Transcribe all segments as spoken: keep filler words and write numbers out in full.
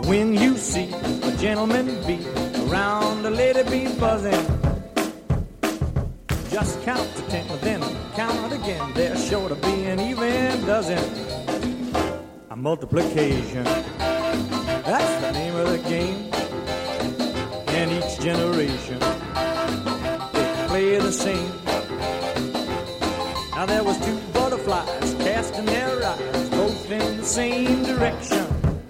When you see a gentleman bee around a lady bee buzzing, just count to ten, then count again. There's sure to be an even dozen. A multiplication, that's the name of the game. And each generation, they play the same. Now there was two butterflies casting their eyes, both in the same direction.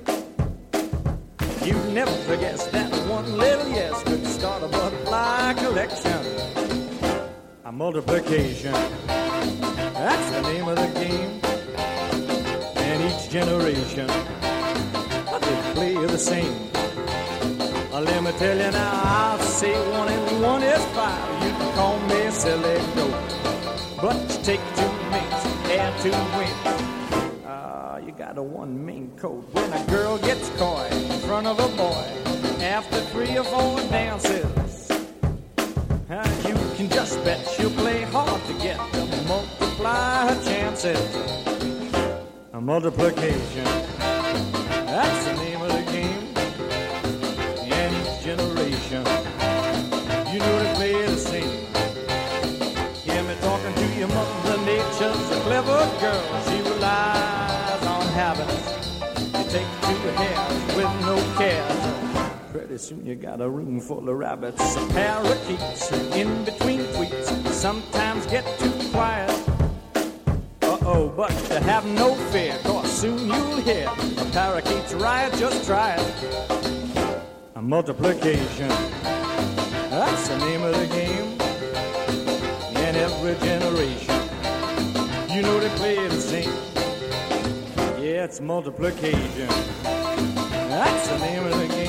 You never guess that one little yes could start a butterfly collection. A multiplication, that's the name of the game. And each generation, they play the same. Uh, let me tell you now, I'll say one and one is five. You can call me silly goat, but you take two mates, add two wings. Ah, uh, you got a one main coat. When a girl gets coy in front of a boy, after three or four dances, uh, you can just bet she'll play hard to get to multiply her chances. A multiplication, that's the name of the game. And each generation, you know they play the same. Hear me talking to your mother nature's a clever girl. She relies on habits. You take two hairs with no cares. Pretty soon you got a room full of rabbits. A parakeets in between tweets sometimes get too quiet. Uh-oh, but to have no fear, cause soon you'll hear a parakeet's riot, just try it. A multiplication, that's the name of the game. In every generation, you know they play the same. Yeah, it's multiplication, that's the name of the game.